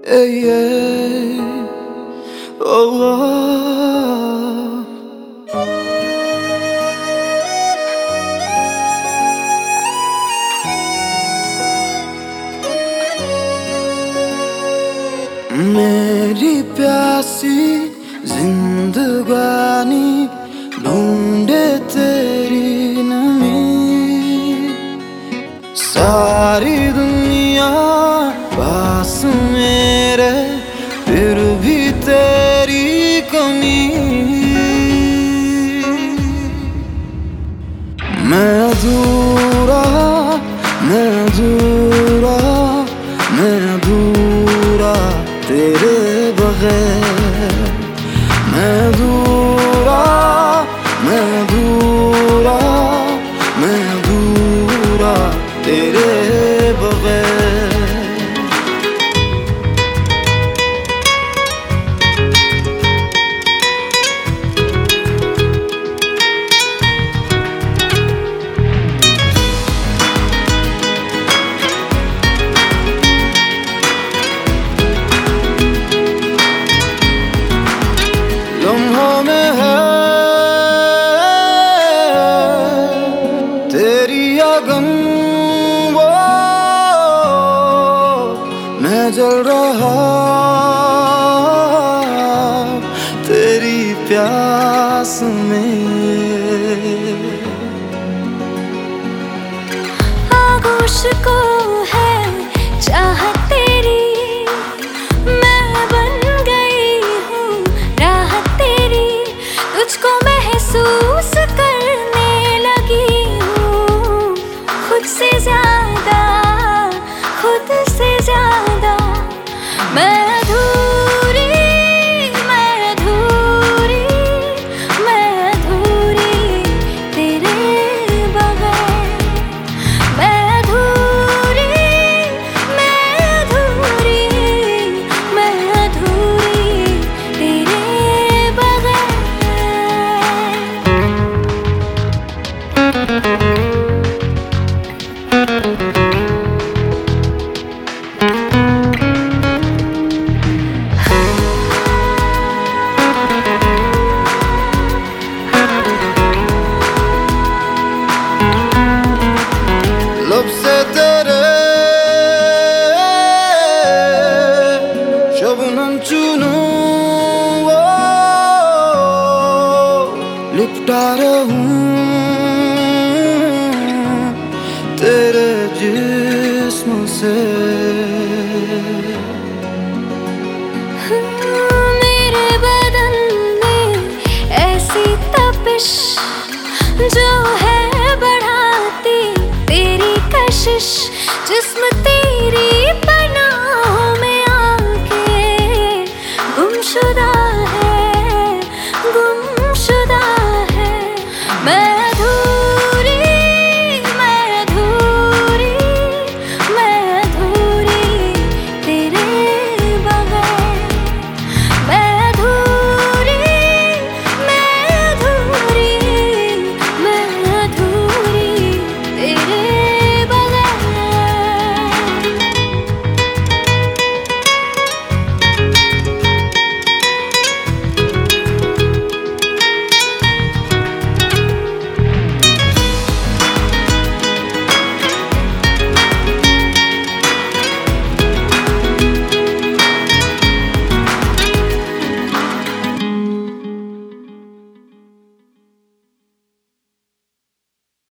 yeah. Oh, oh. मेरी प्यासी जिंदगानी ढूंढे तेरी नमी, सारी दुनिया पास मेरे फिर भी तेरी कमी। मैं अधूरा, मैं अधूरा, मैं अधूरा तेरे बगैर। मैं अधूरा, मैं अधूरा, मैं अधूरा तेरे बगैर। लम्हों में है तेरी आगन, वो मैं जल रहा तेरी प्यास में। आगोश को है चाहत तेरी, मैं बन गई हूँ राहत तेरी। तुझको महसूस करने लगी हूँ खुद से ज्यादा, खुद से ज्यादा। मैं अधूरी, मैं अधूरी, मैं अधूरी तेरे बगैर। मैं अधूरी, मैं अधूरी, मैं अधूरी तेरे बगैर। लब से तेरे शबनम चुनूं, वो लिपटा रहूं तेरे जिस्म से। मेरे बदन में ऐसी तपिश जो है बढ़ाती तेरी कशिश। जिस्म